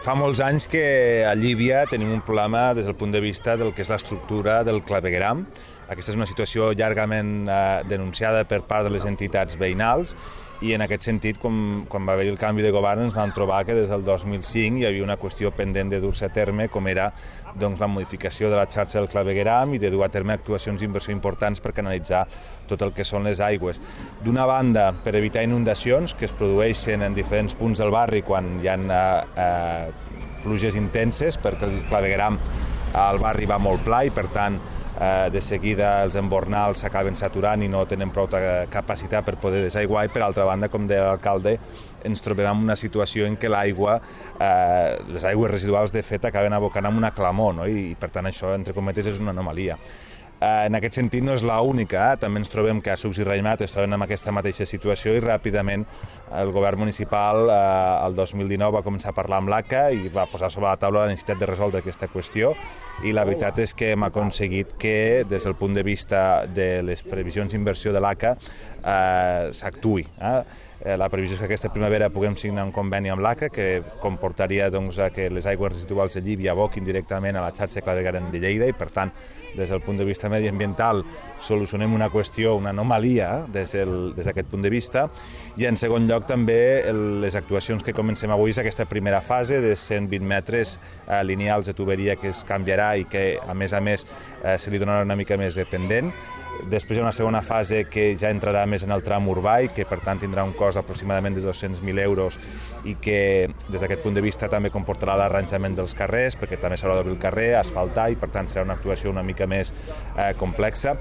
Fa molts anys que a Llívia tenim un problema des del punt de vista del que és l'estructura del clavegueram. Aquesta és una situació llargament denunciada per part de les entitats veïnals i en aquest sentit, quan va haver el canvi de govern, ens vam trobar que des del 2005 hi havia una qüestió pendent de dur-se a terme, com era la modificació de la xarxa del clavegueram i de dur a terme actuacions d'inversió importants per canalitzar tot el que són les aigües. D'una banda, per evitar inundacions que es produeixen en diferents punts del barri quan hi ha pluges intenses, perquè el clavegueram al barri va molt pla i, per tant, de seguida els embornals s'acaben saturant i no tenen prou capacitat per poder desaiguar i, per altra banda, com deia l'alcalde, ens trobem en una situació en què l'aigua, les aigües residuals de fet acaben abocant amb una clamor, no? I per tant això, entre cometes, és una anomalia. En aquest sentit no és l'única, també ens trobem que a Sucs i Raïmat es troben en aquesta mateixa situació i ràpidament el govern municipal el 2019 va començar a parlar amb l'ACA i va posar sobre la taula la necessitat de resoldre aquesta qüestió i la veritat és que hem aconseguit que des del punt de vista de les previsions d'inversió de l'ACA s'actuï. La previsió és que aquesta primavera puguem signar un conveni amb l'ACA que comportaria que les aigües residuals de Llívia aboquin directament a la xarxa clavegueram de Lleida i, per tant, des del punt de vista mediambiental solucionem una qüestió, una anomalia des d'aquest punt de vista i en segon lloc també les actuacions que comencem avui és aquesta primera fase de 120 metres lineals de tuberia que es canviarà i que a més se li donarà una mica més de pendent. Després hi ha una segona fase que ja entrarà més en el tram urbà i que per tant tindrà un cost aproximadament de 200.000 euros i que des d'aquest punt de vista també comportarà l'arranjament dels carrers perquè també s'haurà d'obrir el carrer, asfaltar i per tant serà una actuació una mica més complexa.